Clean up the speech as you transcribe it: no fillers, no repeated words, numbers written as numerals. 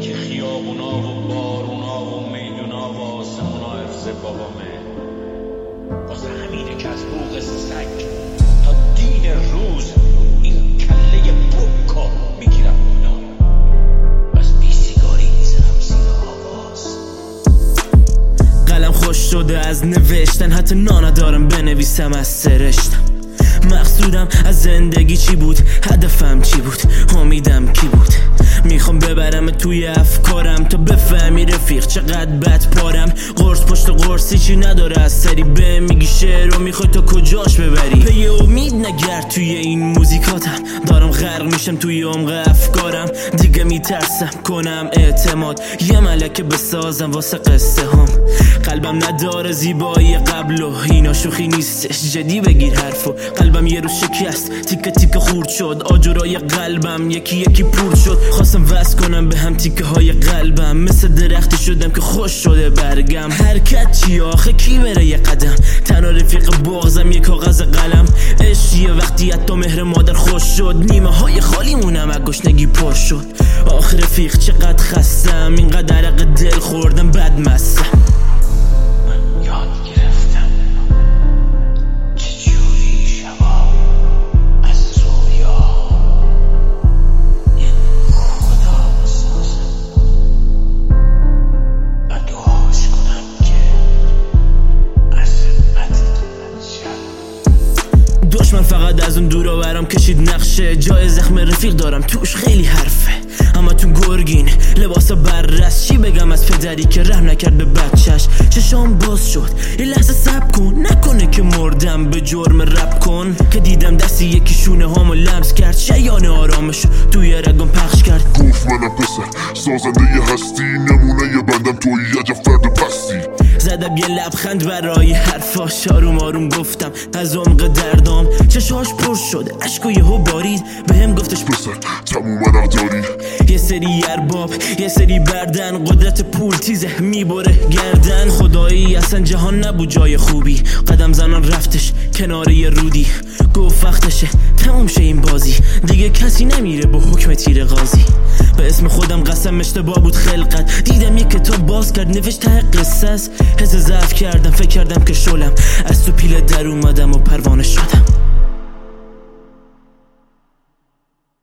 که خیابونا و بارونا و میدونا و آسمونا حفظ بابامه. واسه همینه که از بوق سگ تا دین روز این کله بوکو میگیرم اونا. از بی سیگاری میزنم زیر آواز. قلم خوش شده از نوشتن، حتی ندارم بنویسم از سرشتم. مقصودم از زندگی چی بود، هدفم چی بود، امیدم کی بود. میخوام ببرم توی افکارم تا بفهمی رفیق چقدر بد پارم. قرص پشت قرصی چی نداره از سری به میگی شعر و میخوای تا کجاش ببری. پی امید نگرد توی این موزیکاتم، دارم غرق میشم توی عمق افکارم. دیگه میترسم کنم اعتماد، یه ملکه بسازم واسه قصه هم. قلبم نداره زیبایی قبل و اینا شوخی نیستش، جدی بگیر حرفو. قلبم یه روز شکست، تیکه تیکه خورد شد. آجرای قلبم یکی یکی پور شد. خواستم وصل کنم به هم تیکه های قلبم، مثل درختی شدم که خوش شده برگم. حرکت چی آخه کی بره یه قدم، تنها رفیق بغضم یه کاغذ قلم. عشقیه وقتی حتی مهر مادر خوش شد، نیمه های خالی مونم از گشنگی پر شد. آخ رفیق چقدر خستم، اینقدر عرق دل خوردم بد مستم. دشمن فقط از اون دورا برام کشید نقشه، جای زخم رفیق دارم توش خیلی حرفه. اما تو گرگین لباسا بررس، چی بگم از پدری که رحم نکرد به بچهش. چشام باز شد یه لحظه صبر کن، نکنه که مردم به جرم رپ کن. که دیدم دستی یکی شونه هامو لمس کرد، شیانه آرامش توی رگم پخش کرد. گفت منم پسر سازنده ی هستی، نمونه ی بندم توی عجب فرد پستی. زدم یه لبخند برای حرفاش، آروم آروم گفتم از عمق دردام. چشاش پر شد اشک و یهو بارید، بهم گفتش پسر تموم عرق داری. یه سری ارباب یه سری بردن، قدرت پول تیزه میبره گردن. خدایی اصلا جهان نبود جای خوبی، قدم زنان رفتش کنار یه رودی. گفت وقتشه تموم شه این بازی، دیگه کسی نمیره با حکم تیر قاضی. به اسم خودم قسم اشتباه بود خلقت، دیدم یه کتاب باز کرد نوشت ته قصه است. حس ضعف کردم فکر کردم که شلم، از تو پیله در اومدم و پروانه شدم.